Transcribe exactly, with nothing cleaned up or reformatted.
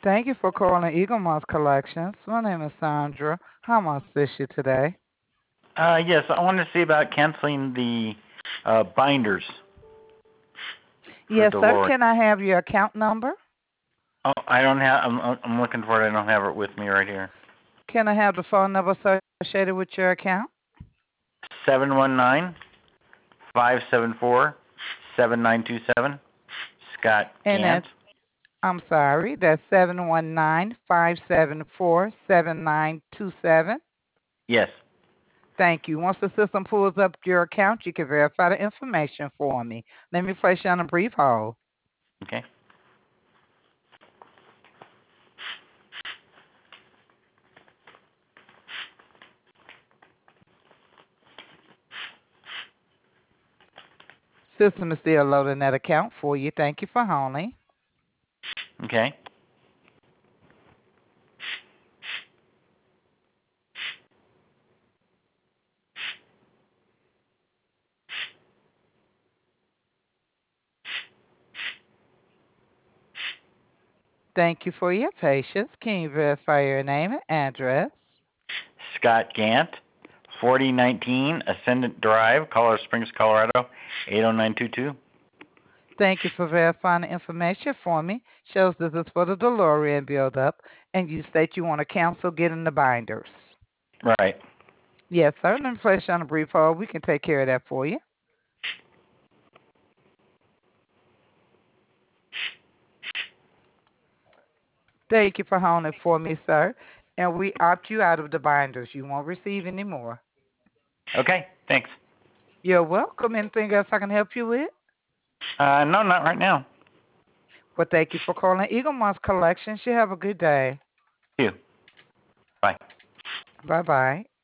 Thank you for calling Eagle Moss Collections. My name is Sandra. How may I assist you today? Uh, yes, I wanted to see about canceling the uh, binders for Yes, sir. DeLorean. Can I have your account number? Oh, I don't have. I'm I'm looking for it. I don't have it with me right here. Can I have the phone number associated with your account? Seven one nine five seven four seven nine two seven. Scott And Gant. that's, I'm sorry, that's seven one nine, five seven four, seven nine two seven. Yes. Thank you. Once the system pulls up your account, you can verify the information for me. Let me place you on a brief hold. Okay. System is still loading that account for you. Thank you for holding. Okay. Thank you for your patience. Can you verify your name and address? Scott Gant, forty nineteen Ascendant Drive, Colorado Springs, Colorado, eight oh nine two two. Thank you for verifying the information for me. Shows this is for the DeLorean build-up, and you state you want to cancel getting the binders. Right. Yes, sir. Let me place you on a brief hold. We can take care of that for you. Thank you for holding for me, sir. And we opt you out of the binders. You won't receive any more. Okay. Thanks. You're welcome. Anything else I can help you with? Uh, no, not right now. Well, thank you for calling Eagle Moss Collections. You have a good day. You. Bye. Bye bye.